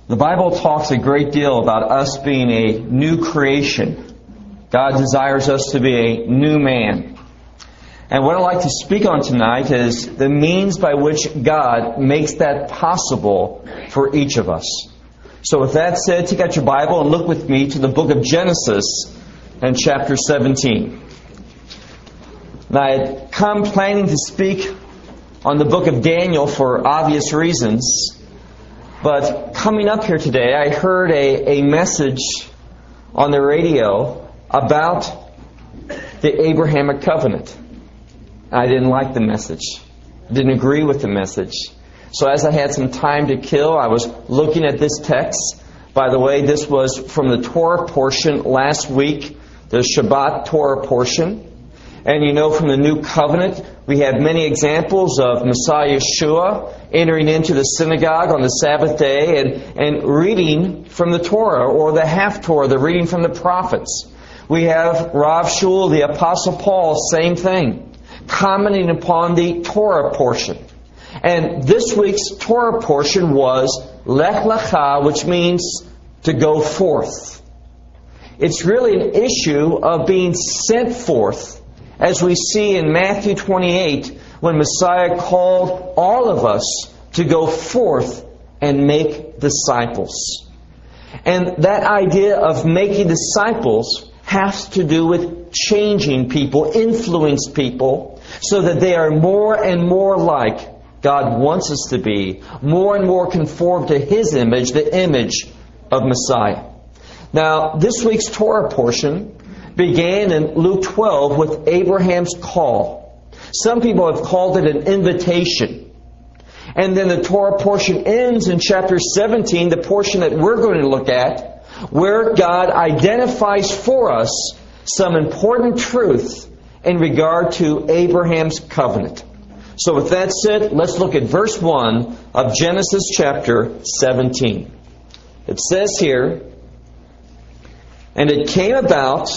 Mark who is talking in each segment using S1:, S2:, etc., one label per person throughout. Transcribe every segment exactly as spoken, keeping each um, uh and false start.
S1: The Bible talks a great deal about us being a new creation. God desires us to be a new man. And what I'd like to speak on tonight is the means by which God makes that possible for each of us. So with that said, take out your Bible and look with me to the book of Genesis and chapter seventeen. Now, I had come planning to speak on the book of Daniel for obvious reasons. But coming up here today, I heard a, a message on the radio about the Abrahamic covenant. I didn't like the message. Didn't agree with the message. So as I had some time to kill, I was looking at this text. By the way, this was from the Torah portion last week, the Shabbat Torah portion. And you know from the New Covenant, we have many examples of Messiah Yeshua entering into the synagogue on the Sabbath day and, and reading from the Torah, or the half-Torah, the reading from the prophets. We have Rav Shul, the Apostle Paul, same thing, commenting upon the Torah portion. And this week's Torah portion was Lech Lecha, which means to go forth. It's really an issue of being sent forth, as we see in Matthew twenty-eight, when Messiah called all of us to go forth and make disciples. And that idea of making disciples has to do with changing people, influence people, so that they are more and more like God wants us to be, more and more conformed to His image, the image of Messiah. Now, this week's Torah portion began in Luke twelve with Abraham's call. Some people have called it an invitation. And then the Torah portion ends in chapter seventeen, the portion that we're going to look at, where God identifies for us some important truth in regard to Abraham's covenant. So with that said, let's look at verse one of Genesis chapter seventeen. It says here, "And it came about,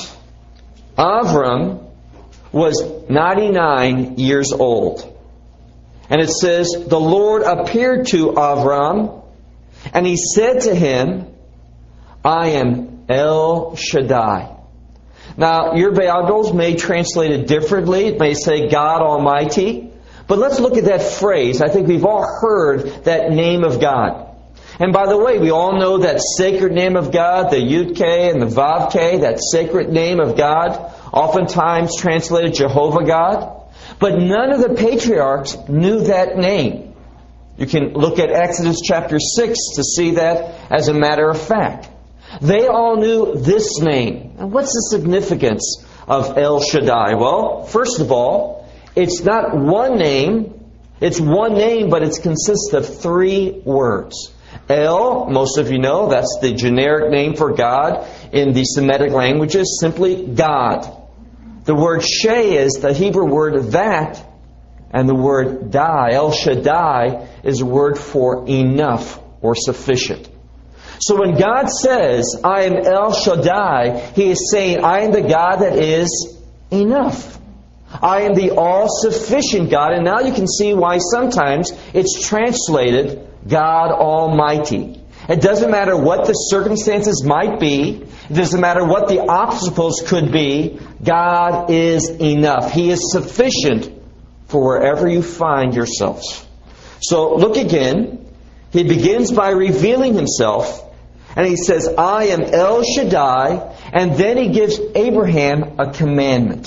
S1: Avram was ninety-nine years old." And it says, "The Lord appeared to Avram, and He said to him, I am El Shaddai." Now, your Bibles may translate it differently. It may say God Almighty. But let's look at that phrase. I think we've all heard that name of God. And by the way, we all know that sacred name of God, the Yud-K and the Vav-K, that sacred name of God, oftentimes translated Jehovah God. But none of the patriarchs knew that name. You can look at Exodus chapter six to see that as a matter of fact. They all knew this name. And what's the significance of El Shaddai? Well, first of all, it's not one name. It's one name, but it consists of three words. El, most of you know, that's the generic name for God in the Semitic languages, simply God. The word She is the Hebrew word that, and the word Dai, El Shaddai, is a word for enough or sufficient. So when God says, I am El Shaddai, He is saying, I am the God that is enough. I am the all-sufficient God. And now you can see why sometimes it's translated God Almighty. It doesn't matter what the circumstances might be. It doesn't matter what the obstacles could be. God is enough. He is sufficient for wherever you find yourselves. So look again. He begins by revealing Himself. And He says, I am El Shaddai. And then He gives Abraham a commandment.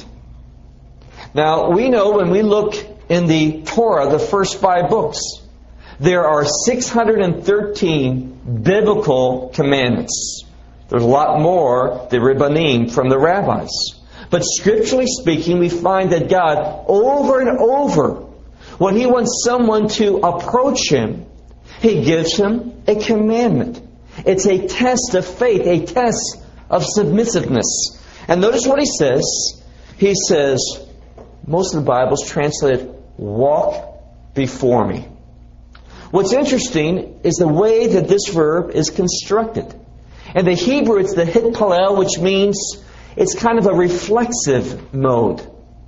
S1: Now, we know when we look in the Torah, the first five books, there are six hundred thirteen biblical commandments. There's a lot more, the Ribbonim, from the rabbis. But scripturally speaking, we find that God, over and over, when He wants someone to approach Him, He gives him a commandment. It's a test of faith, a test of submissiveness. And notice what He says. He says, most of the Bibles translate it, walk before me. What's interesting is the way that this verb is constructed. In the Hebrew, it's the hitpalel, which means it's kind of a reflexive mode.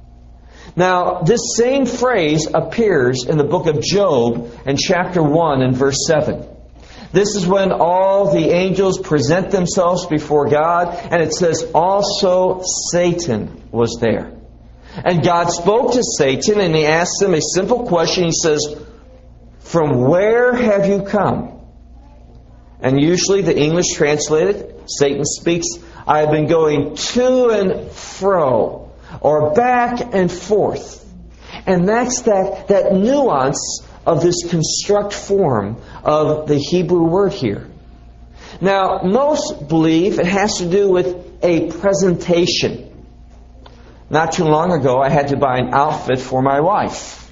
S1: Now, this same phrase appears in the book of Job in chapter one and verse seven. This is when all the angels present themselves before God, and it says also Satan was there. And God spoke to Satan and He asked him a simple question. He says, "From where have you come?" And usually the English translated, Satan speaks, "I have been going to and fro," or back and forth. And that's that, that nuance of this construct form of the Hebrew word here. Now, most believe it has to do with a presentation. Not too long ago, I had to buy an outfit for my wife.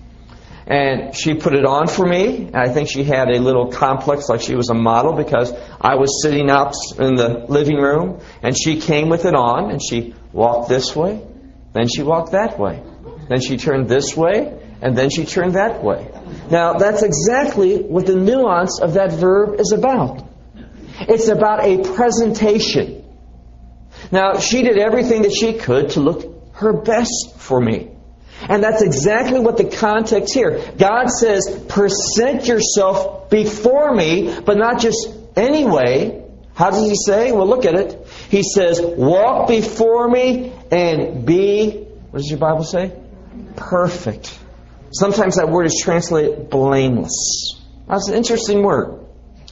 S1: And she put it on for me. And I think she had a little complex like she was a model, because I was sitting out in the living room and she came with it on, and she walked this way, then she walked that way. Then she turned this way, and then she turned that way. Now, that's exactly what the nuance of that verb is about. It's about a presentation. Now, she did everything that she could to look her best for me. And that's exactly what the context here. God says, present yourself before me, but not just anyway. How does He say? Well, look at it. He says, walk before me and be, what does your Bible say? Perfect. Sometimes that word is translated blameless. That's an interesting word.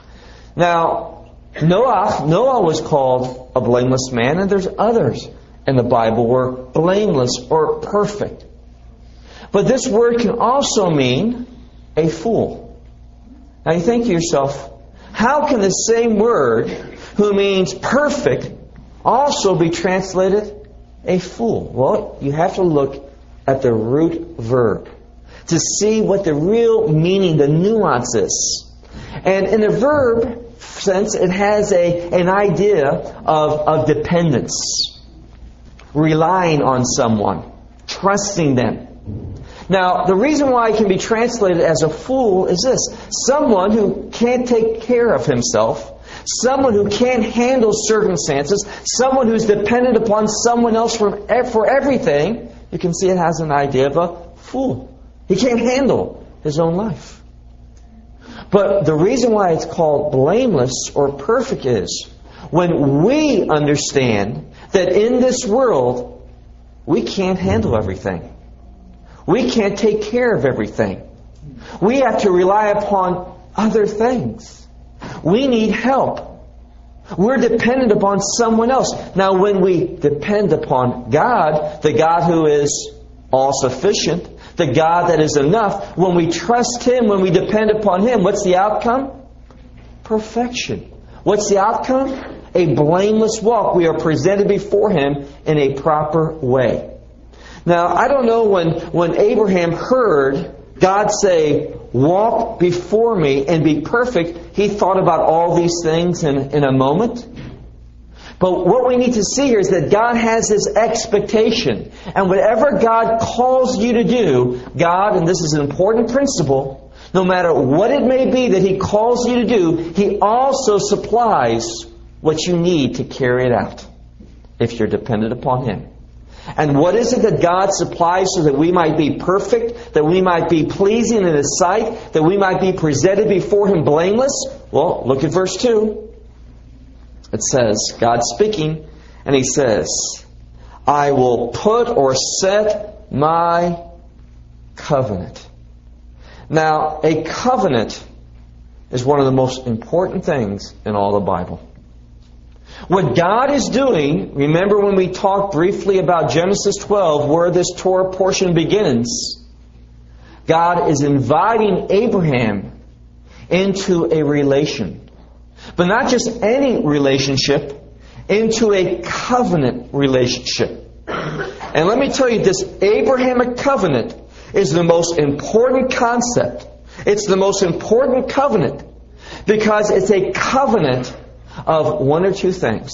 S1: Now, Noah, Noah was called a blameless man, and there's others in the Bible were blameless or perfect. But this word can also mean a fool. Now you think to yourself, how can the same word, who means perfect, also be translated a fool? Well, you have to look at the root verb to see what the real meaning, the nuance is. And in the verb sense, it has a, an idea of, of dependence, relying on someone, trusting them. Now, the reason why it can be translated as a fool is this: someone who can't take care of himself, someone who can't handle circumstances, someone who's dependent upon someone else for, for everything. You can see it has an idea of a fool. He can't handle his own life. But the reason why it's called blameless or perfect is when we understand that in this world we can't handle everything. We can't take care of everything. We have to rely upon other things. We need help. We're dependent upon someone else. Now, when we depend upon God, the God who is all-sufficient, the God that is enough, when we trust Him, when we depend upon Him, what's the outcome? Perfection. What's the outcome? A blameless walk. We are presented before Him in a proper way. Now, I don't know when, when Abraham heard God say, walk before me and be perfect, he thought about all these things in, in a moment. But what we need to see here is that God has this expectation. And whatever God calls you to do, God, and this is an important principle, no matter what it may be that He calls you to do, He also supplies what you need to carry it out if you're dependent upon Him. And what is it that God supplies so that we might be perfect, that we might be pleasing in His sight, that we might be presented before Him blameless? Well, look at verse two. It says, God speaking, and He says, I will put or set my covenant. Now, a covenant is one of the most important things in all the Bible. What God is doing, remember when we talked briefly about Genesis twelve, where this Torah portion begins, God is inviting Abraham into a relation. But not just any relationship, into a covenant relationship. And let me tell you, this Abrahamic covenant is the most important concept. It's the most important covenant because it's a covenant of one or two things.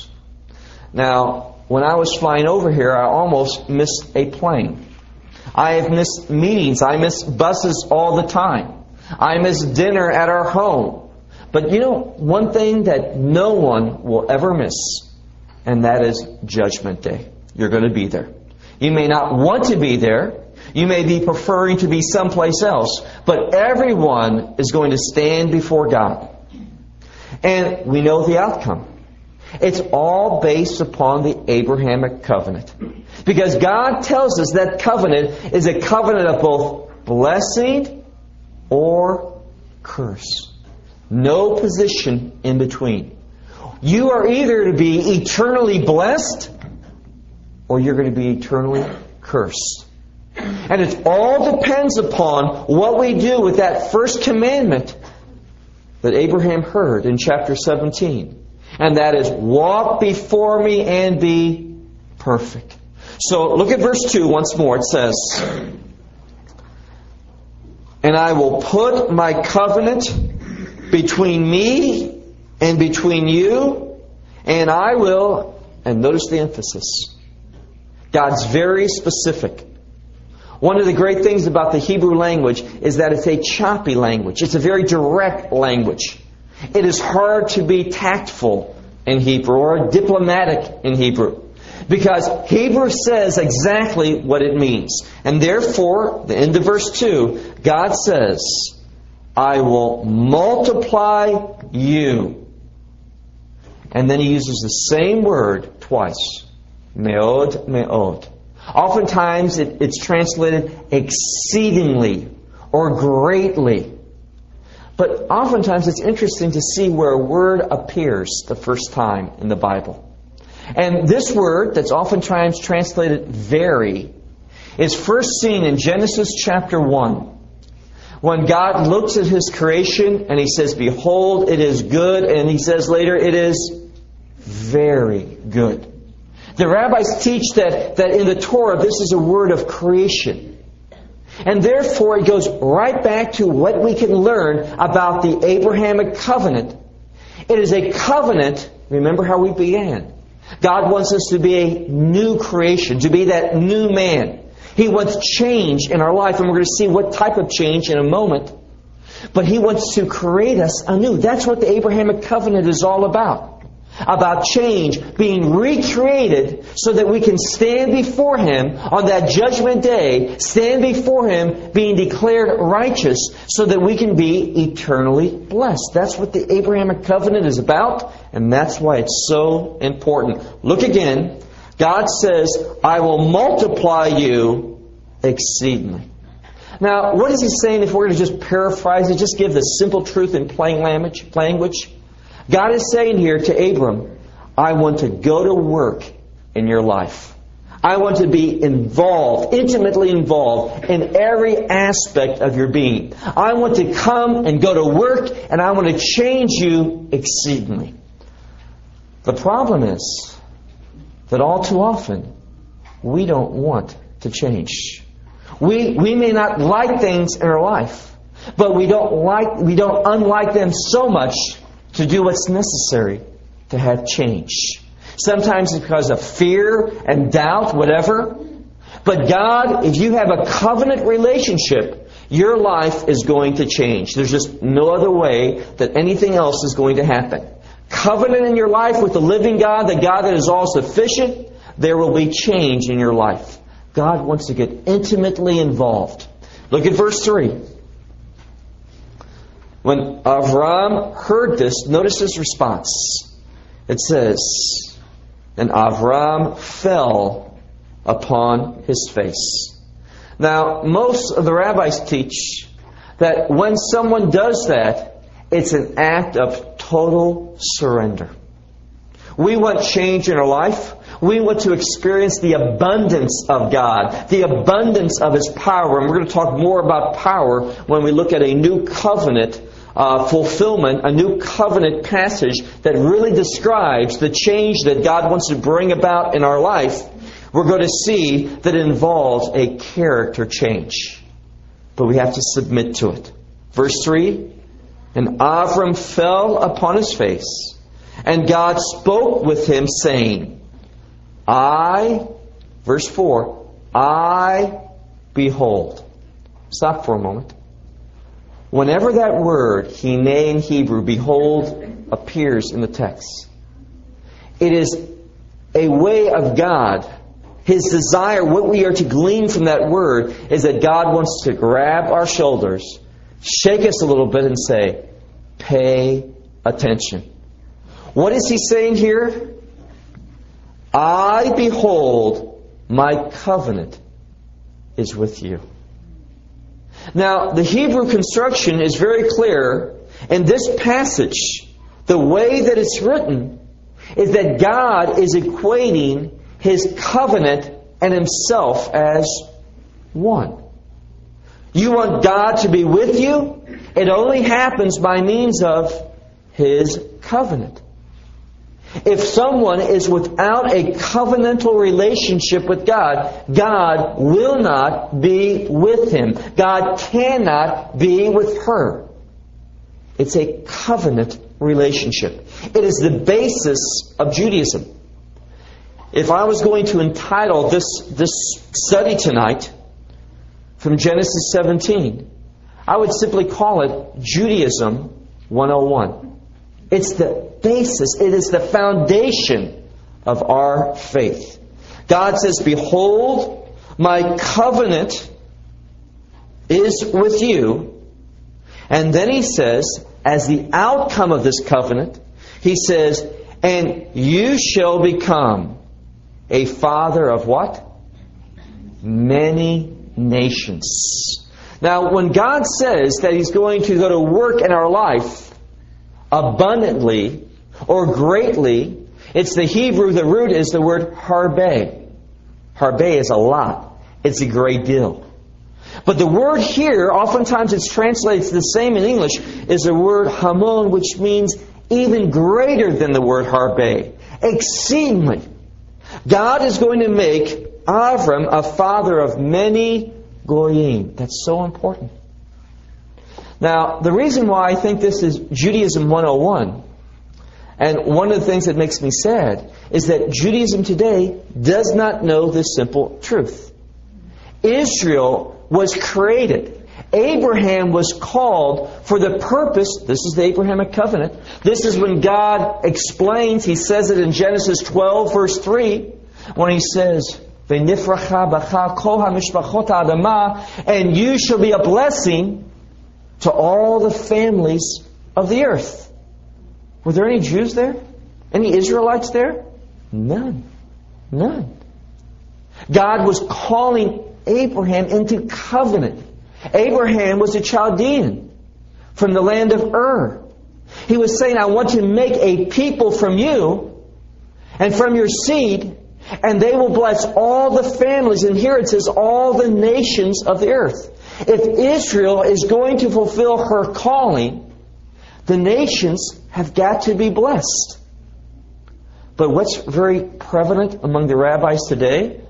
S1: Now, when I was flying over here, I almost missed a plane. I have missed meetings. I miss buses all the time. I miss dinner at our home. But you know, one thing that no one will ever miss, and that is Judgment Day. You're going to be there. You may not want to be there. You may be preferring to be someplace else. But everyone is going to stand before God. And we know the outcome. It's all based upon the Abrahamic covenant. Because God tells us that covenant is a covenant of both blessing or curse. No position in between. You are either to be eternally blessed or you're going to be eternally cursed. And it all depends upon what we do with that first commandment that Abraham heard in chapter seventeen. And that is, walk before me and be perfect. So look at verse two once more. It says, and I will put my covenant between me and between you, and I will, and notice the emphasis, God's very specific. One of the great things about the Hebrew language is that it's a choppy language. It's a very direct language. It is hard to be tactful in Hebrew or diplomatic in Hebrew, because Hebrew says exactly what it means. And therefore, the end of verse two, God says, I will multiply you. And then He uses the same word twice. Meod, meod. Oftentimes it, it's translated exceedingly or greatly. But oftentimes it's interesting to see where a word appears the first time in the Bible. And this word, that's oftentimes translated very, is first seen in Genesis chapter one. When God looks at His creation and He says, behold, it is good. And He says later, it is very good. The rabbis teach that, that in the Torah, this is a word of creation. And therefore, it goes right back to what we can learn about the Abrahamic covenant. It is a covenant, remember how we began. God wants us to be a new creation, to be that new man. He wants change in our life, and we're going to see what type of change in a moment. But He wants to create us anew. That's what the Abrahamic covenant is all about. About change, being recreated so that we can stand before Him on that judgment day, stand before Him being declared righteous so that we can be eternally blessed. That's what the Abrahamic covenant is about, and that's why it's so important. Look again. God says, I will multiply you exceedingly. Now, what is He saying if we're going to just paraphrase it, just give the simple truth in plain language? language? God is saying here to Abram, I want to go to work in your life. I want to be involved, intimately involved in every aspect of your being. I want to come and go to work, and I want to change you exceedingly. The problem is that all too often, we don't want to change. We, we may not like things in our life, but we don't like, we don't unlike them so much to do what's necessary to have change. Sometimes it's because of fear and doubt, whatever. But God, if you have a covenant relationship, your life is going to change. There's just no other way that anything else is going to happen. Covenant in your life with the living God, the God that is all sufficient, there will be change in your life. God wants to get intimately involved. Look at verse three. When Avram heard this, notice his response. It says, and Avram fell upon his face. Now, most of the rabbis teach that when someone does that, it's an act of total surrender. We want change in our life. We want to experience the abundance of God, the abundance of His power. And we're going to talk more about power when we look at a new covenant uh, fulfillment, a new covenant passage that really describes the change that God wants to bring about in our life. We're going to see that it involves a character change. But we have to submit to it. Verse three, and Avram fell upon his face, and God spoke with him, saying, I, verse four, I behold. Stop for a moment. Whenever that word, hineh in Hebrew, behold, appears in the text, it is a way of God. His desire, what we are to glean from that word, is that God wants to grab our shoulders, shake us a little bit and say, pay attention. What is he saying here? I, behold, my covenant is with you. Now, the Hebrew construction is very clear. In this passage, the way that it's written is that God is equating His covenant and Himself as one. You want God to be with you? It only happens by means of His covenant. If someone is without a covenantal relationship with God, God will not be with him. God cannot be with her. It's a covenant relationship. It is the basis of Judaism. If I was going to entitle this, this study tonight from Genesis seventeen, I would simply call it Judaism one oh one. It's the basis, it is the foundation of our faith. God says, behold, my covenant is with you. And then He says, as the outcome of this covenant, He says, and you shall become a father of what? Many nations. Now, when God says that He's going to go to work in our life abundantly or greatly, it's the Hebrew, the root is the word harbe. Harbe is a lot. It's a great deal. But the word here, oftentimes it's translated the same in English, is the word hamon, which means even greater than the word harbe. Exceedingly. God is going to make Avram a father of many goyim. That's so important. Now, the reason why I think this is Judaism one oh one, and one of the things that makes me sad, is that Judaism today does not know this simple truth. Israel was created. Abraham was called for the purpose, this is the Abrahamic covenant, this is when God explains, He says it in Genesis twelve verse three, when He says, "V'nifracha b'cha kol ha'mishpachot ha'adamah," and you shall be a blessing to all the families of the earth. Were there any Jews there? Any Israelites there? None. None. God was calling Abraham into covenant. Abraham was a Chaldean from the land of Ur. He was saying, I want to make a people from you and from your seed, and they will bless all the families. And here it says, all the nations of the earth. If Israel is going to fulfill her calling, the nations have got to be blessed. But what's very prevalent among the rabbis today?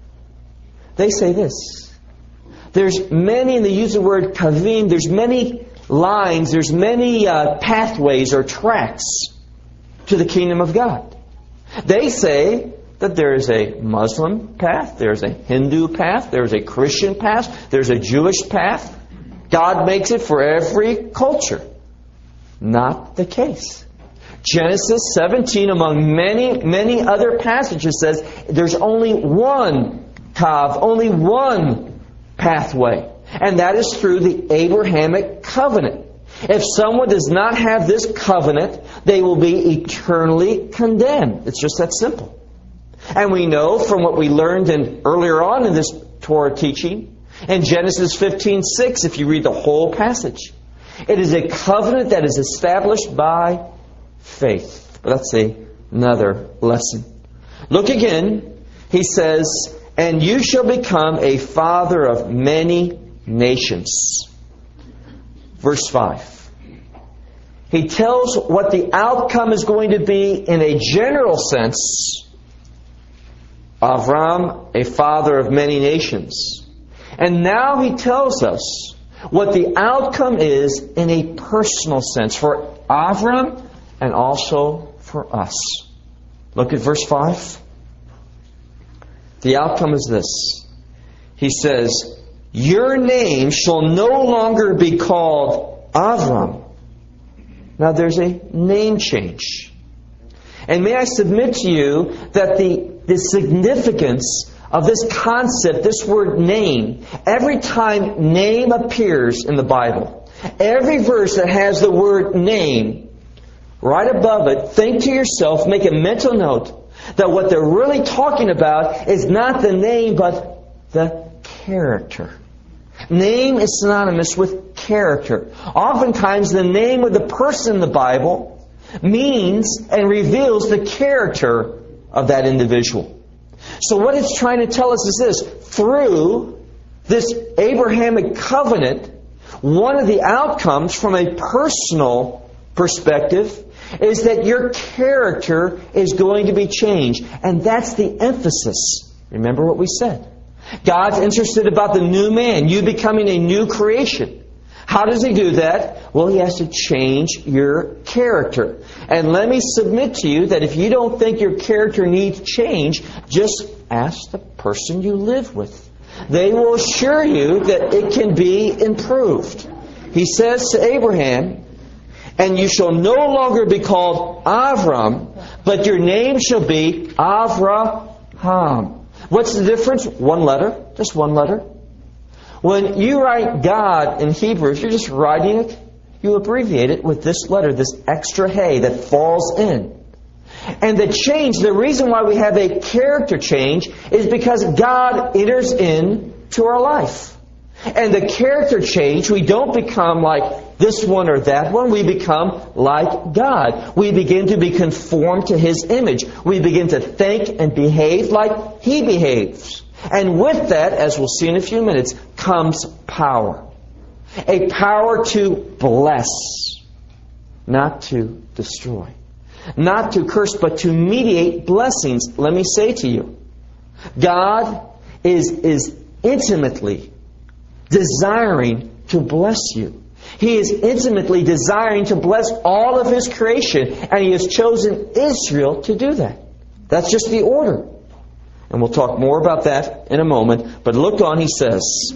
S1: They say this. There's many, and they use the word kavim, there's many lines, there's many uh, pathways or tracks to the kingdom of God. They say that there is a Muslim path, there's a Hindu path, there's a Christian path, there's a Jewish path. God makes it for every culture. Not the case. Genesis seventeen, among many, many other passages, says there's only one kav, only one pathway. And that is through the Abrahamic covenant. If someone does not have this covenant, they will be eternally condemned. It's just that simple. And we know from what we learned in, earlier on in this Torah teaching, in Genesis fifteen six, if you read the whole passage, it is a covenant that is established by faith. But that's a, another lesson. Look again. He says, and you shall become a father of many nations. Verse five. He tells what the outcome is going to be in a general sense. Avram, a father of many nations. And now he tells us what the outcome is in a personal sense for Avram and also for us. Look at verse five. The outcome is this. He says, your name shall no longer be called Avram. Now there's a name change. And may I submit to you that the, the significance of this concept, this word name, every time name appears in the Bible, every verse that has the word name, right above it, think to yourself, make a mental note, that what they're really talking about is not the name, but the character. Name is synonymous with character. Oftentimes, the name of the person in the Bible means and reveals the character of that individual. So what it's trying to tell us is this: through this Abrahamic covenant, one of the outcomes from a personal perspective is that your character is going to be changed. And that's the emphasis. Remember what we said. God's interested about the new man, you becoming a new creation. How does He do that? Well, He has to change your character. And let me submit to you that if you don't think your character needs change, just ask the person you live with. They will assure you that it can be improved. He says to Abraham, "And you shall no longer be called Avram, but your name shall be Avraham." What's the difference? One letter. Just one letter. When you write God in Hebrew, if you're just writing it, you abbreviate it with this letter, this extra hey that falls in. And the change, the reason why we have a character change is because God enters into our life. And the character change, we don't become like this one or that one. We become like God. We begin to be conformed to His image. We begin to think and behave like He behaves. And with that, as we'll see in a few minutes, comes power. A power to bless, not to destroy. Not to curse, but to mediate blessings. Let me say to you, God is, is intimately desiring to bless you. He is intimately desiring to bless all of His creation, and He has chosen Israel to do that. That's just the order. And we'll talk more about that in a moment. But look on, he says,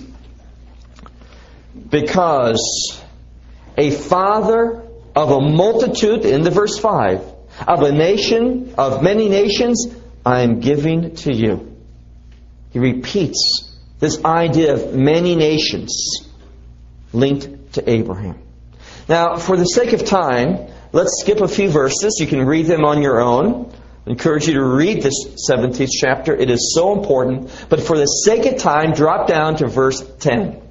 S1: because a father of a multitude, in the verse five, of a nation, of many nations, I am giving to you. He repeats this idea of many nations linked to Abraham. Now, for the sake of time, let's skip a few verses. You can read them on your own. I encourage you to read this seventeenth chapter. It is so important. But for the sake of time, drop down to verse ten.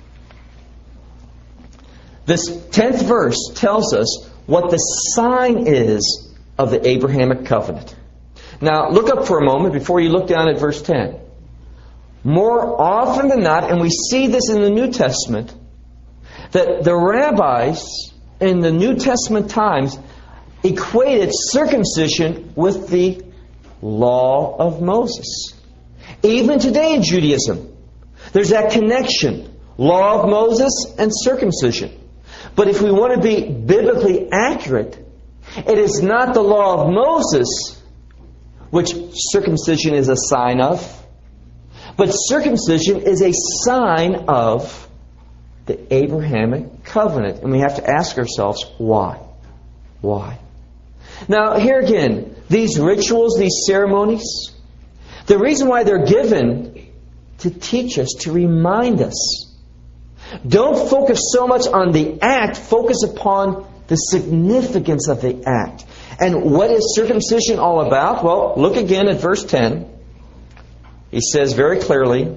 S1: This tenth verse tells us what the sign is of the Abrahamic covenant. Now, look up for a moment before you look down at verse ten. More often than not, and we see this in the New Testament, that the rabbis in the New Testament times equated circumcision with the law of Moses. Even today in Judaism, there's that connection, law of Moses and circumcision. But if we want to be biblically accurate, it is not the law of Moses, which circumcision is a sign of, but circumcision is a sign of the Abrahamic covenant. And we have to ask ourselves, why? Why? Now, here again, these rituals, these ceremonies, the reason why they're given to teach us, to remind us. Don't focus so much on the act, focus upon the significance of the act. And what is circumcision all about? Well, look again at verse ten. He says very clearly,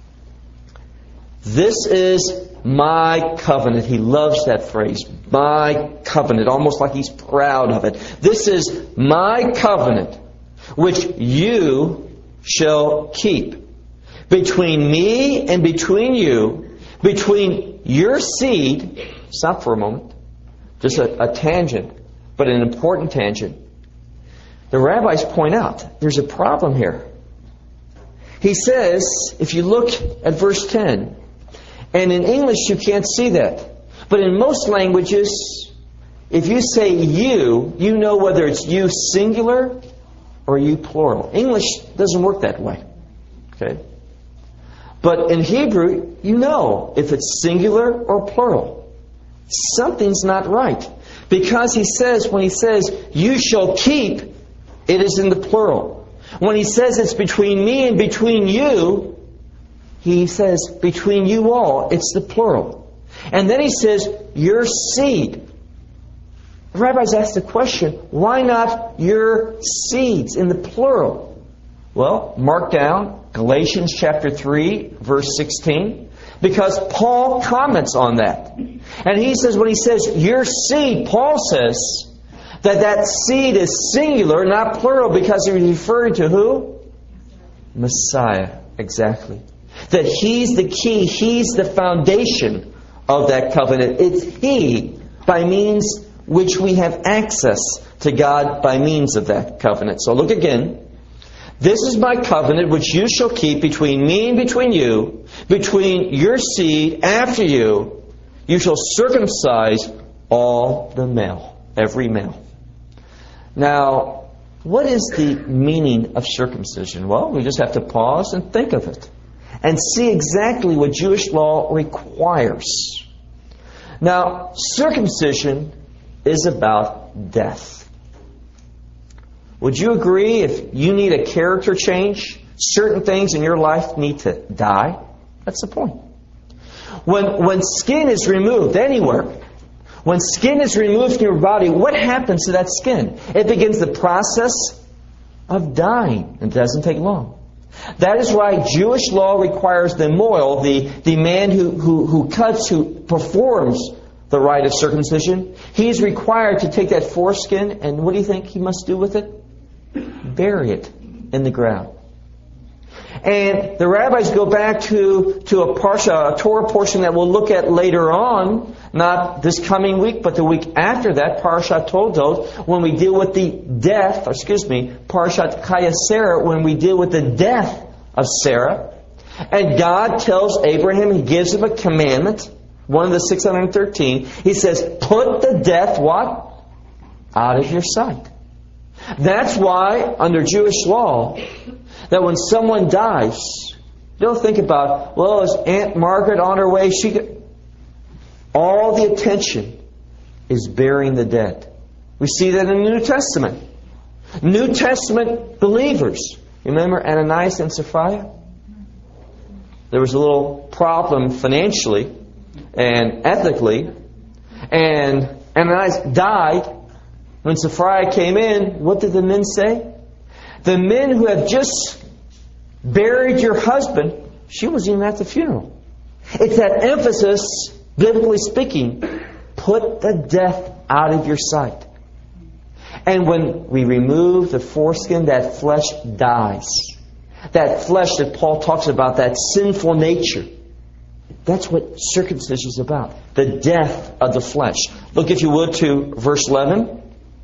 S1: this is my covenant. He loves that phrase, my covenant, almost like he's proud of it. This is my covenant, which you shall keep between me and between you, between your seed. Stop for a moment. Just a, a tangent, but an important tangent. The rabbis point out there's a problem here. He says, if you look at verse ten, and in English you can't see that, but in most languages, if you say you, you know whether it's you singular or you plural. English doesn't work that way. Okay? But in Hebrew, you know if it's singular or plural. Something's not right. Because he says, when he says, you shall keep, it is in the plural. When he says it's between me and between you, he says between you all, it's the plural. And then he says, your seed. the rabbis asked the question, why not your seeds in the plural? Well, mark down Galatians chapter three, verse sixteen, because Paul comments on that. And he says, when he says your seed, Paul says that that seed is singular, not plural, because he's referring to who? Messiah, exactly. That He's the key, He's the foundation of that covenant. It's He, by means which we have access to God by means of that covenant. So look again. This is my covenant which you shall keep between me and between you, between your seed after you. You shall circumcise all the male, every male. Now, what is the meaning of circumcision? Well, we just have to pause and think of it and see exactly what Jewish law requires. Now, circumcision is about death. Would you agree if you need a character change, certain things in your life need to die? That's the point. When, when skin is removed anywhere, when skin is removed from your body, what happens to that skin? It begins the process of dying. It doesn't take long. That is why Jewish law requires the moil, the, the man who, who, who cuts, who performs the rite of circumcision. He is required to take that foreskin, and what do you think he must do with it? Bury it in the ground. And the rabbis go back to, to a parsha, a Torah portion that we'll look at later on, not this coming week, but the week after that, Parshat Toldot, when we deal with the death, or excuse me, Parshat Chayei, when we deal with the death of Sarah. And God tells Abraham, He gives him a commandment, one of the six hundred thirteen. He says, put the death, what? Out of your sight. That's why, under Jewish law, that when someone dies, don't think about, well, is Aunt Margaret on her way? She could... All the attention is burying the dead. We see that in the New Testament. New Testament believers. Remember Ananias and Sapphira? There was a little problem financially and ethically. And Ananias died. When Sapphira came in, what did the men say? The men who have just buried your husband, she wasn't even at the funeral. It's that emphasis, biblically speaking, put the death out of your sight. And when we remove the foreskin, that flesh dies. That flesh that Paul talks about, that sinful nature. That's what circumcision is about. The death of the flesh. Look, if you would, to verse eleven.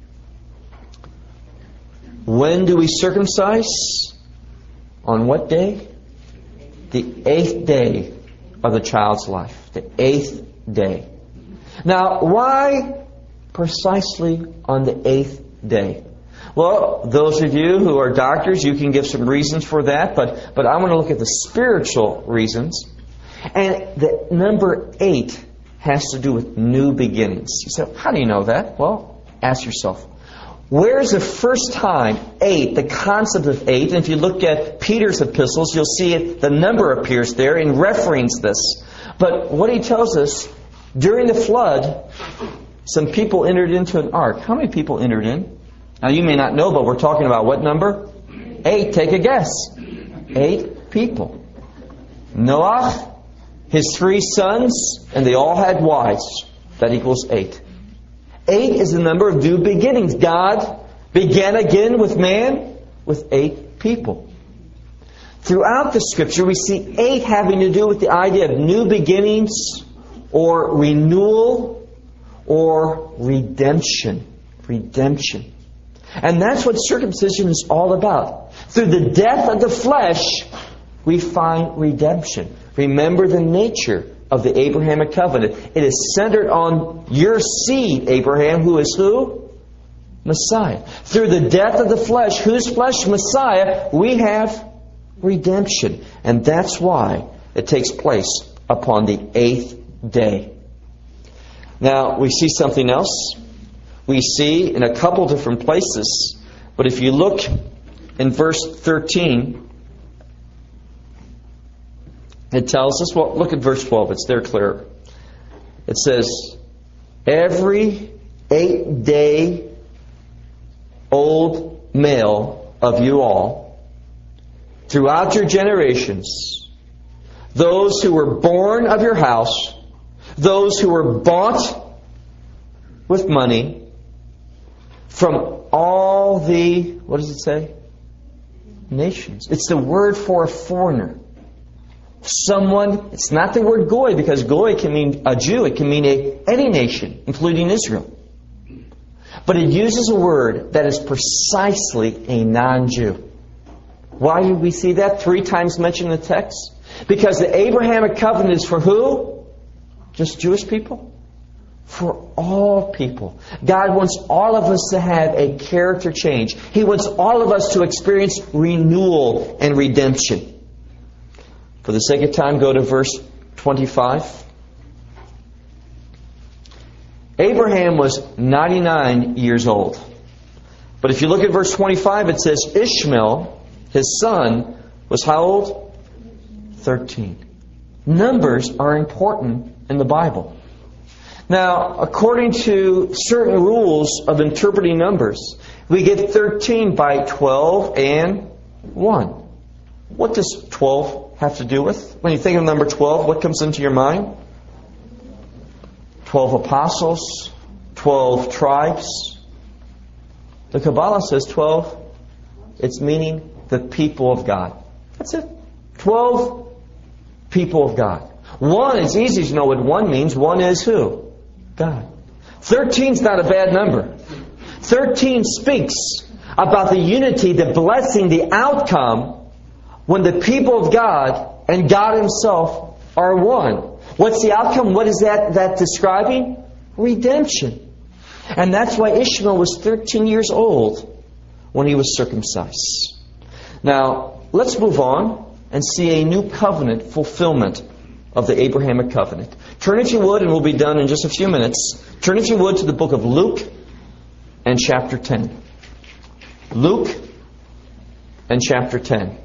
S1: When do we circumcise? On what day? The eighth day of the child's life. The eighth day. Now, why precisely on the eighth day? Well, those of you who are doctors, you can give some reasons for that, but, but I want to look at the spiritual reasons. And the number eight has to do with new beginnings. You say, how do you know that? Well, ask yourself. Where's the first time eight, the concept of eight? And if you look at Peter's epistles, you'll see it, the number appears there in reference this. But what he tells us, during the flood, some people entered into an ark. How many people entered in? Now you may not know, but we're talking about what number? Eight. Take a guess. Eight people. Noah, his three sons, and they all had wives. That equals eight. Eight is the number of new beginnings. God began again with man with eight people. Throughout the Scripture, we see eight having to do with the idea of new beginnings or renewal or redemption. Redemption. And that's what circumcision is all about. Through the death of the flesh, we find redemption. Remember the nature of the Abrahamic covenant. It is centered on your seed, Abraham, who is who? Messiah. Through the death of the flesh, whose flesh? Messiah, we have redemption. And that's why it takes place upon the eighth day. Now, we see something else. We see in a couple different places, but if you look in verse thirteen, it tells us, well, look at verse twelve. It's there clear. It says, every eight-day-old male of you all, throughout your generations, those who were born of your house, those who were bought with money, from all the, what does it say? Nations. It's the word for a foreigner. Someone, it's not the word goy, because goy can mean a Jew. It can mean a, any nation, including Israel. But it uses a word that is precisely a non-Jew. Why do we see that three times mentioned in the text? Because the Abrahamic covenant is for who? Just Jewish people? For all people. God wants all of us to have a character change. He wants all of us to experience renewal and redemption. For the sake of time, go to verse twenty-five. Abraham was ninety-nine years old. But if you look at verse twenty-five, it says Ishmael, his son, was how old? thirteen. Numbers are important in the Bible. Now, according to certain rules of interpreting numbers, we get thirteen by twelve and one. What does twelve have to do with? When you think of number twelve, what comes into your mind? twelve apostles, twelve tribes. The Kabbalah says twelve, it's meaning the people of God. That's it. twelve people of God. One, it's easy to know what one means. One is who? God. thirteen is not a bad number. thirteen speaks about the unity, the blessing, the outcome when the people of God and God Himself are one. What's the outcome? What is that, that describing? Redemption. And that's why Ishmael was thirteen years old when he was circumcised. Now, let's move on and see a new covenant fulfillment of the Abrahamic covenant. Turn if you would, and we'll be done in just a few minutes. Turn if you would to the book of Luke and chapter ten. Luke and chapter ten.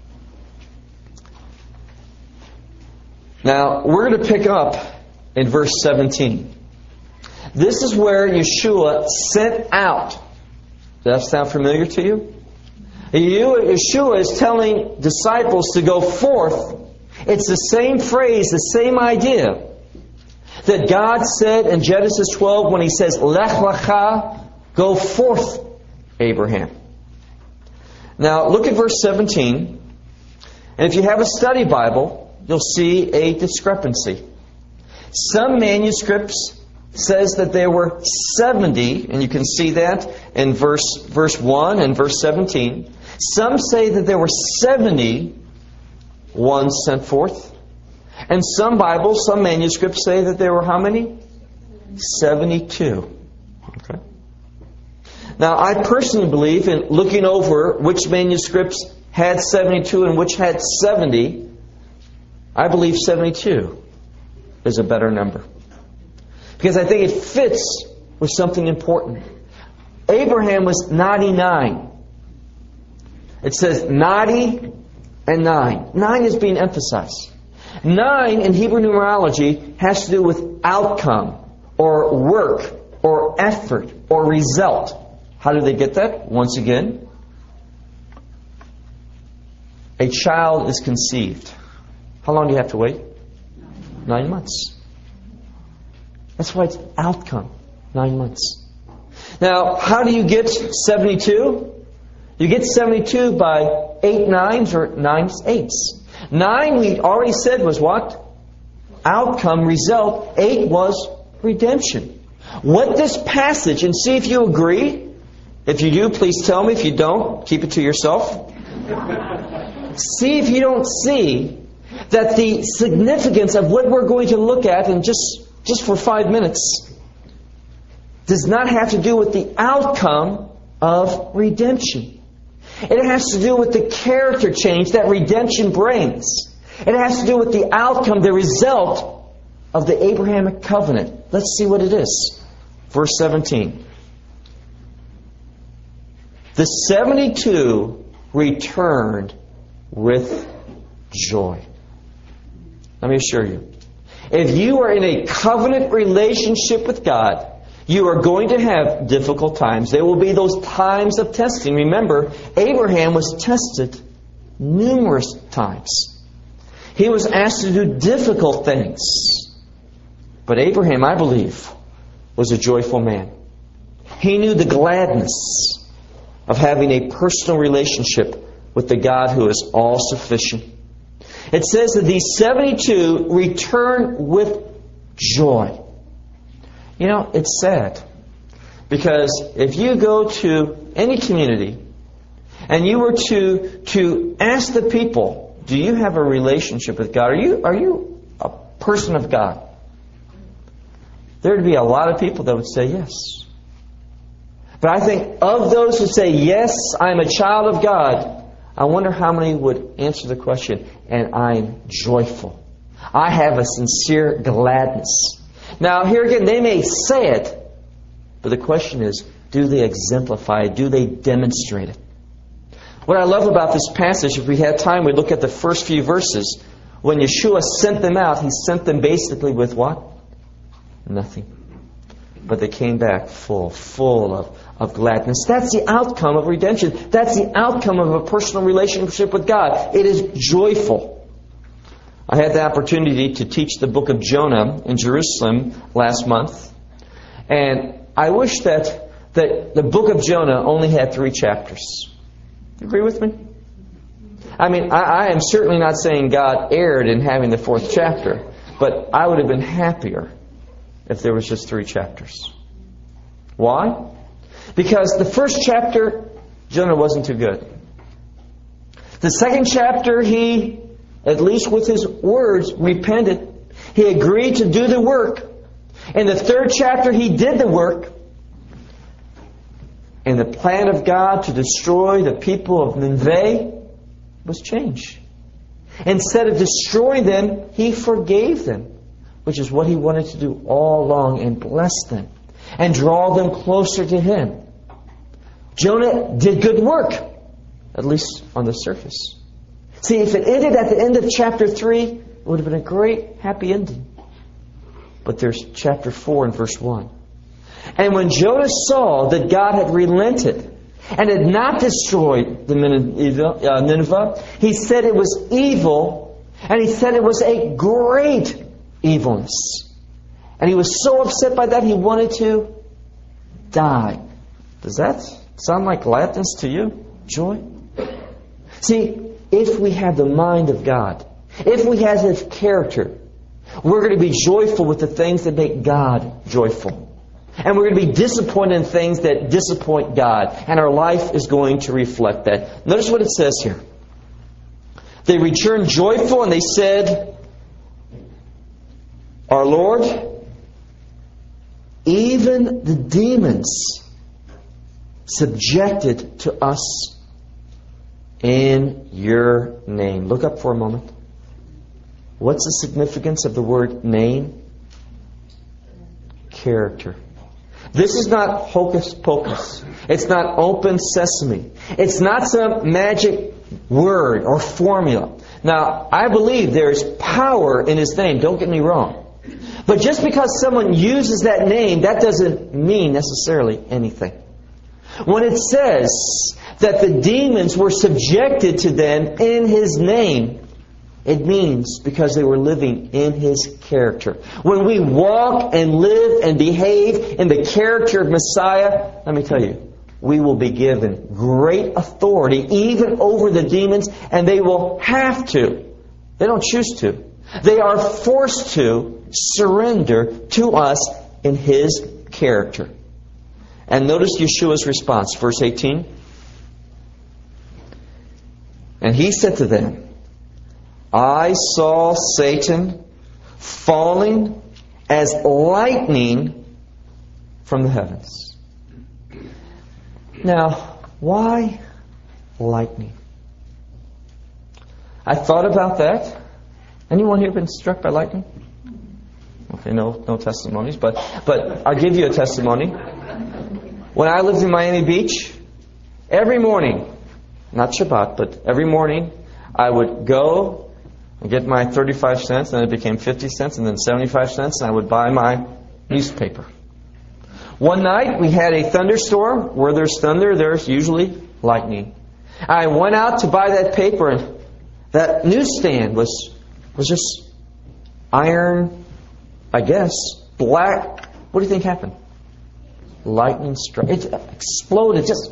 S1: Now, we're going to pick up in verse seventeen. This is where Yeshua sent out. Does that sound familiar to you? Yeshua is telling disciples to go forth. It's the same phrase, the same idea that God said in Genesis twelve when He says, Lech lecha, go forth, Abraham. Now, look at verse seventeen. And if you have a study Bible, you'll see a discrepancy. Some manuscripts says that there were seventy, and you can see that in verse, verse one and verse seventeen. Some say that there were seventy ones sent forth. And some Bibles, some manuscripts say that there were how many? seventy-two. Okay. Now, I personally believe in looking over which manuscripts had seventy-two and which had seventy. I believe seventy-two is a better number. Because I think it fits with something important. Abraham was ninety-nine. It says ninety and nine. Nine is being emphasized. Nine in Hebrew numerology has to do with outcome or work or effort or result. How do they get that? Once again, a child is conceived. How long do you have to wait? Nine months. That's why it's outcome. Nine months. Now, how do you get seventy-two? You get seventy-two by eight nines or nine eights. Nine, we already said, was what? Outcome, result. Eight was redemption. What this passage, and see if you agree. If you do, please tell me. If you don't, keep it to yourself. See if you don't see that the significance of what we're going to look at in just, just for five minutes does not have to do with the outcome of redemption. It has to do with the character change that redemption brings. It has to do with the outcome, the result of the Abrahamic covenant. Let's see what it is. Verse seventeen. The seventy-two returned with joy. Let me assure you. If you are in a covenant relationship with God, You are going to have difficult times. There will be those times of testing. Remember, Abraham was tested numerous times. He was asked to do difficult things. But Abraham, I believe, was a joyful man. He knew the gladness of having a personal relationship with the God who is all-sufficient. It says that these seventy-two returned with joy. You know, it's sad. Because if you go to any community and you were to to ask the people, do you have a relationship with God? Are you are you a person of God? There would be a lot of people that would say yes. But I think of those who say, yes, I'm a child of God, I wonder how many would answer the question, and I'm joyful. I have a sincere gladness. Now, here again, they may say it, but the question is, do they exemplify it? Do they demonstrate it? What I love about this passage, if we had time, we'd look at the first few verses. When Yeshua sent them out, He sent them basically with what? Nothing. But they came back full, full of, of gladness. That's the outcome of redemption. That's the outcome of a personal relationship with God. It is joyful. I had the opportunity to teach the book of Jonah in Jerusalem last month. And I wish that, that the book of Jonah only had three chapters. You agree with me? I mean, I, I am certainly not saying God erred in having the fourth chapter, but I would have been happier if there was just three chapters. Why? Because the first chapter, Jonah wasn't too good. The second chapter, he, at least with his words, repented. He agreed to do the work. In the third chapter, he did the work. And the plan of God to destroy the people of Nineveh was changed. Instead of destroying them, He forgave them, which is what He wanted to do all along, and bless them and draw them closer to Him. Jonah did good work, at least on the surface. See, if it ended at the end of chapter three, it would have been a great, happy ending. But there's chapter four and verse one. And when Jonah saw that God had relented and had not destroyed the Nineveh, he said it was evil, and he said it was a great evilness. And he was so upset by that, he wanted to die. Does that sound like gladness to you? Joy? See, if we have the mind of God, if we have His character, we're going to be joyful with the things that make God joyful. And we're going to be disappointed in things that disappoint God. And our life is going to reflect that. Notice what it says here. They returned joyful, and they said, Our Lord, even the demons subjected to us in your name. Look up for a moment. What's the significance of the word name? Character. This is not hocus pocus. It's not open sesame. It's not some magic word or formula. Now, I believe there's power in His name. Don't get me wrong. But just because someone uses that name, that doesn't mean necessarily anything. When it says that the demons were subjected to them in His name, it means because they were living in His character. When we walk and live and behave in the character of Messiah, let me tell you, we will be given great authority even over the demons, and they will have to. They don't choose to. They are forced to surrender to us in His character. And notice Yeshua's response, verse eighteen. And He said to them, I saw Satan falling as lightning from the heavens. Now, why lightning? I thought about that. Anyone here been struck by lightning? Okay, no, no testimonies, but but I'll give you a testimony. When I lived in Miami Beach, every morning, not Shabbat, but every morning, I would go and get my thirty-five cents, and it became fifty cents, and then seventy-five cents, and I would buy my newspaper. One night we had a thunderstorm. Where there's thunder, there's usually lightning. I went out to buy that paper, and that newsstand was was just iron, I guess, black. What do you think happened? Lightning struck. It exploded. Just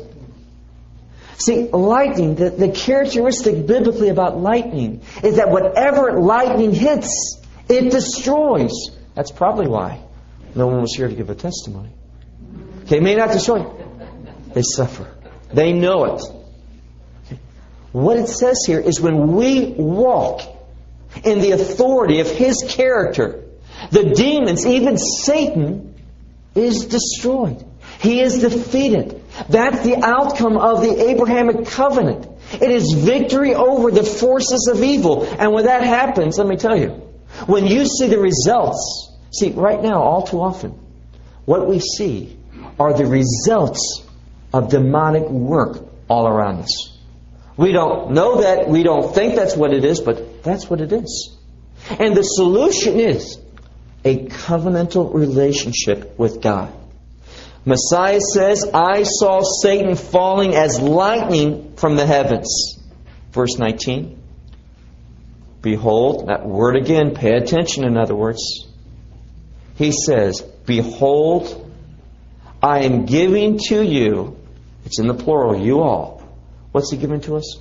S1: see, lightning. The, the characteristic biblically about lightning is that whatever lightning hits, it destroys. That's probably why no one was here to give a testimony. Okay, may not destroy. They suffer. They know it. Okay. What it says here is when we walk in the authority of His character, the demons, even Satan, is destroyed. He is defeated. That's the outcome of the Abrahamic covenant. It is victory over the forces of evil. And when that happens, let me tell you, when you see the results, see, right now, all too often, what we see are the results of demonic work all around us. We don't know that, we don't think that's what it is, but that's what it is. And the solution is a covenantal relationship with God. Messiah says, I saw Satan falling as lightning from the heavens. Verse nineteen. Behold, that word again, pay attention in other words. He says, behold, I am giving to you, it's in the plural, you all. What's He giving to us?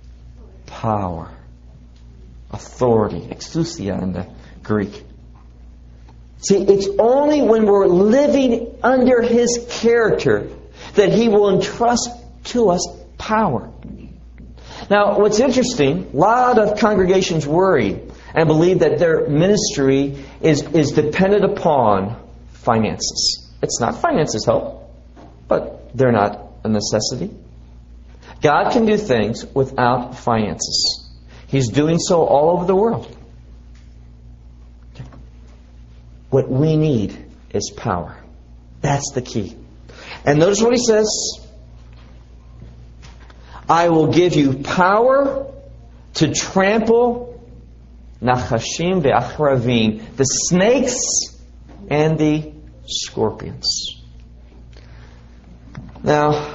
S1: Power. Authority. Exousia in the Greek. See, it's only when we're living under His character that He will entrust to us power. Now, what's interesting, a lot of congregations worry and believe that their ministry is, is dependent upon finances. It's not finances help, but they're not a necessity. God can do things without finances. He's doing so all over the world. What we need is power. That's the key. And notice what He says. I will give you power to trample Nachashim ve'achravim, the snakes and the scorpions. Now,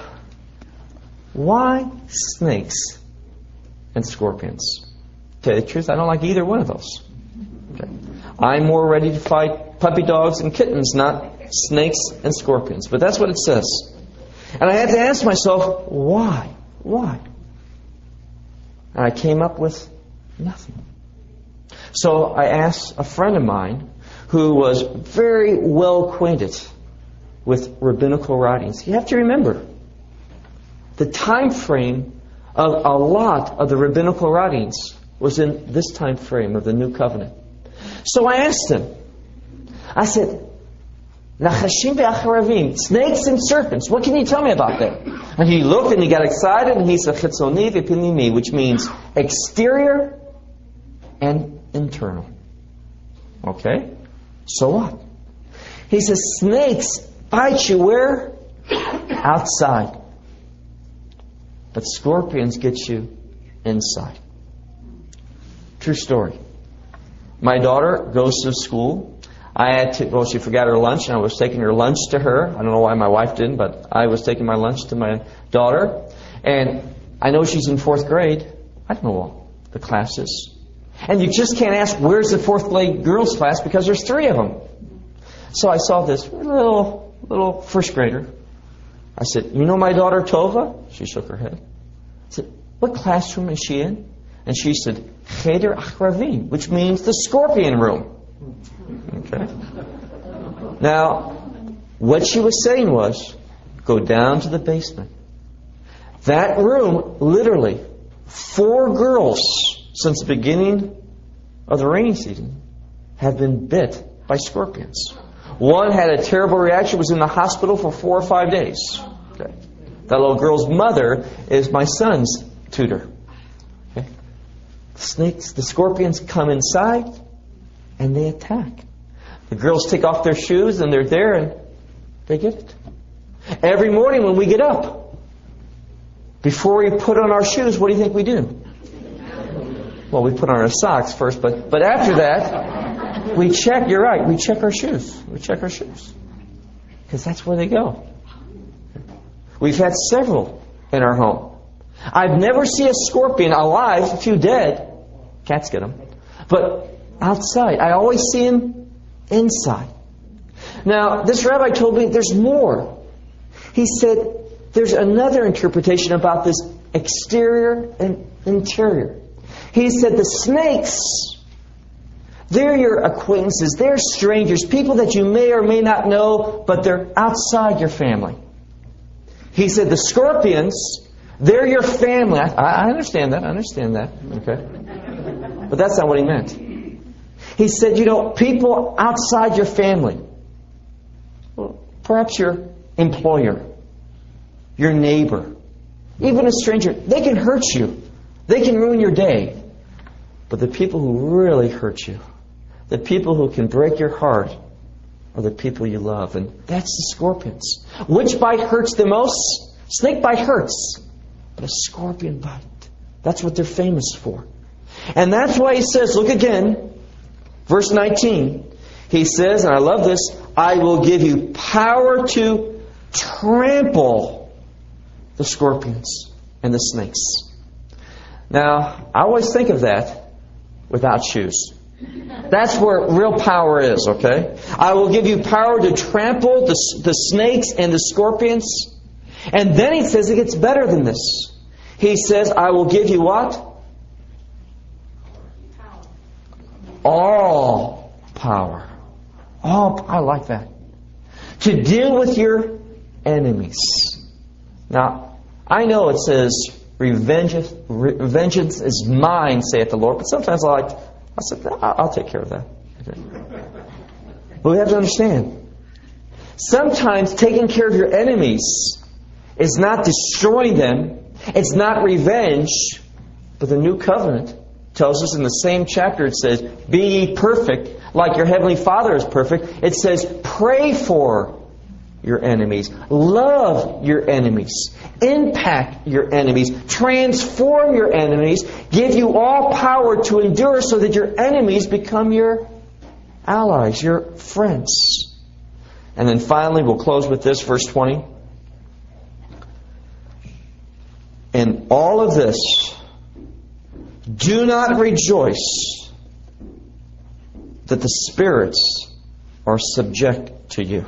S1: why snakes and scorpions? To tell you the truth, I don't like either one of those. Okay. I'm more ready to fight puppy dogs and kittens, not snakes and scorpions. But that's what it says. And I had to ask myself, why? Why? And I came up with nothing. So I asked a friend of mine who was very well acquainted with rabbinical writings. You have to remember, the time frame of a lot of the rabbinical writings was in this time frame of the New Covenant. So I asked him, I said, Nachashim ve'acharavim, snakes and serpents, what can you tell me about that? And he looked and he got excited and he said, Chitzoni ve'pinimi, which means exterior and internal. Okay? So what? He says, snakes bite you where? Outside. But scorpions get you inside. True story. My daughter goes to school. I had to, well, she forgot her lunch, and I was taking her lunch to her. I don't know why my wife didn't, but I was taking my lunch to my daughter. And I know she's in fourth grade. I don't know all the classes. And you just can't ask, where's the fourth grade girls class, because there's three of them. So I saw this little, little first grader. I said, you know my daughter Tova? She shook her head. I said, what classroom is she in? And she said, Cheder Achravim, which means the scorpion room. Okay. Now, what she was saying was, go down to the basement. That room, literally, four girls since the beginning of the rainy season have been bit by scorpions. One had a terrible reaction, was in the hospital for four or five days. Okay. That little girl's mother is my son's tutor. Okay. The snakes, the scorpions come inside and they attack. The girls take off their shoes and they're there and they get it. Every morning when we get up, before we put on our shoes, what do you think we do? Well, we put on our socks first, but, but after that, we check, you're right, we check our shoes. We check our shoes. Because that's where they go. We've had several in our home. I've never seen a scorpion alive, a few dead. Cats get them. But outside. I always see them inside. Now, this rabbi told me there's more. He said there's another interpretation about this exterior and interior. He said the snakes, they're your acquaintances, they're strangers, people that you may or may not know, but they're outside your family. He said the scorpions, they're your family. I, I understand that, I understand that. Okay. But that's not what he meant. He said, you know, people outside your family, well, perhaps your employer, your neighbor, even a stranger, they can hurt you. They can ruin your day. But the people who really hurt you, the people who can break your heart, are the people you love. And that's the scorpions. Which bite hurts the most? Snake bite hurts. But a scorpion bite, that's what they're famous for. And that's why he says, look again, verse nineteen. He says, and I love this, I will give you power to trample the scorpions and the snakes. Now, I always think of that without shoes. That's where real power is, okay? I will give you power to trample the, the snakes and the scorpions. And then he says it gets better than this. He says, I will give you what? Power. All power. All, I like that. To deal with your enemies. Now, I know it says, Revenge, re, vengeance is mine, saith the Lord. But sometimes I like, I said, I'll take care of that. Okay. But we have to understand, sometimes taking care of your enemies is not destroying them. It's not revenge. But the New Covenant tells us in the same chapter, it says, be ye perfect, like your Heavenly Father is perfect. It says, pray for your enemies. Love your enemies. Impact your enemies. Transform your enemies. Give you all power to endure so that your enemies become your allies, your friends. And then finally, we'll close with this, verse twenty. In all of this, do not rejoice that the spirits are subject to you.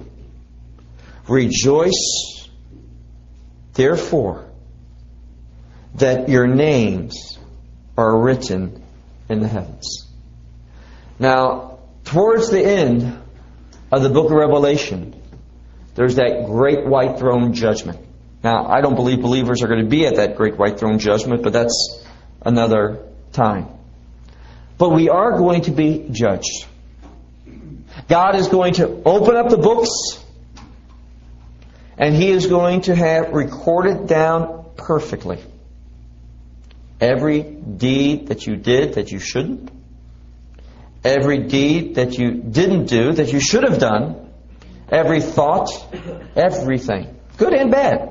S1: Rejoice, therefore, that your names are written in the heavens. Now, towards the end of the book of Revelation, there's that great white throne judgment. Now, I don't believe believers are going to be at that great white throne judgment, but that's another time. But we are going to be judged. God is going to open up the books, and He is going to have recorded down perfectly every deed that you did that you shouldn't, every deed that you didn't do that you should have done, every thought, everything, good and bad.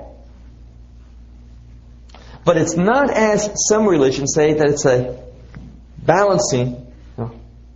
S1: But it's not as some religions say that it's a balancing. No.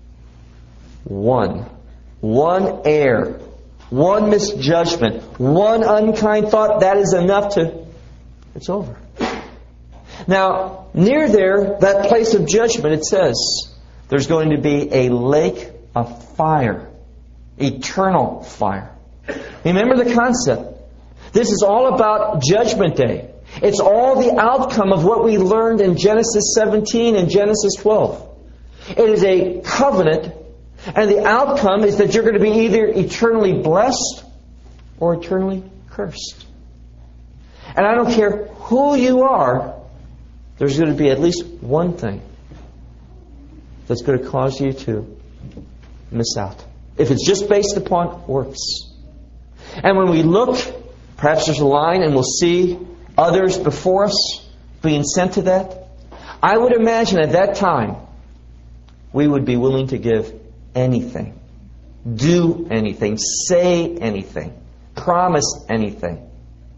S1: One. One error. One misjudgment. One unkind thought. That is enough to... It's over. Now, near there, that place of judgment, it says there's going to be a lake of fire. Eternal fire. Remember the concept. This is all about Judgment Day. It's all the outcome of what we learned in Genesis seventeen and Genesis twelve. It is a covenant, and the outcome is that you're going to be either eternally blessed or eternally cursed. And I don't care who you are, there's going to be at least one thing that's going to cause you to miss out. If it's just based upon works. And when we look, perhaps there's a line and we'll see others before us being sent to that. I would imagine at that time we would be willing to give anything, do anything, say anything, promise anything,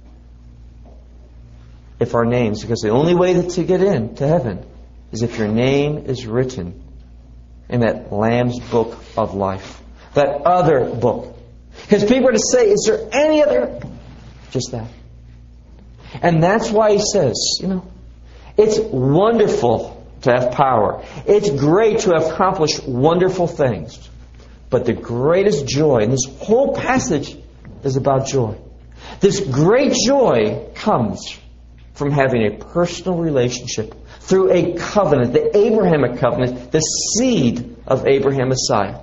S1: if our names, because the only way to get in to heaven is if your name is written in that Lamb's book of life, that other book. Because people are to say, is there any other? Just that. And that's why he says, you know, it's wonderful to have power. It's great to have accomplished wonderful things. But the greatest joy, and this whole passage is about joy. This great joy comes from having a personal relationship through a covenant, the Abrahamic covenant, the seed of Abraham Messiah,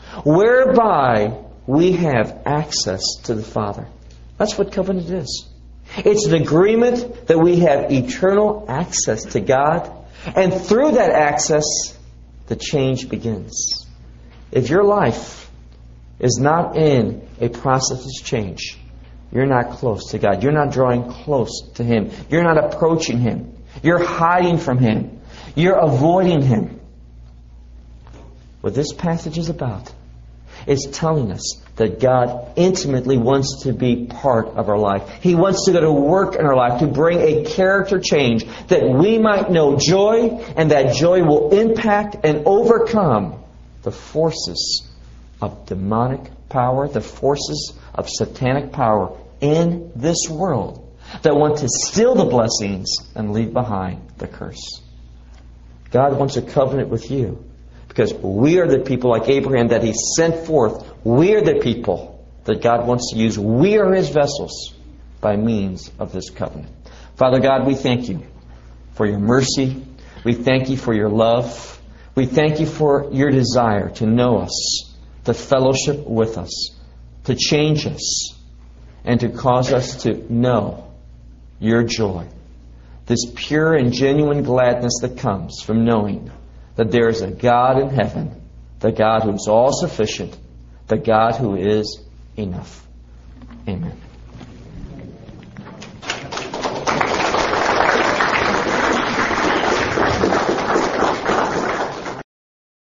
S1: whereby we have access to the Father. That's what covenant is. It's an agreement that we have eternal access to God, and through that access, the change begins. If your life is not in a process of change, you're not close to God. You're not drawing close to Him. You're not approaching Him. You're hiding from Him. You're avoiding Him. What this passage is about is telling us that God intimately wants to be part of our life. He wants to go to work in our life to bring a character change that we might know joy, and that joy will impact and overcome the forces of demonic power, the forces of satanic power in this world that want to steal the blessings and leave behind the curse. God wants a covenant with you because we are the people like Abraham that He sent forth. We are the people that God wants to use. We are His vessels by means of this covenant. Father God, we thank You for Your mercy. We thank You for Your love. We thank You for Your desire to know us, to fellowship with us, to change us, and to cause us to know Your joy. This pure and genuine gladness that comes from knowing that there is a God in heaven, the God who is all sufficient, the God who is enough. Amen.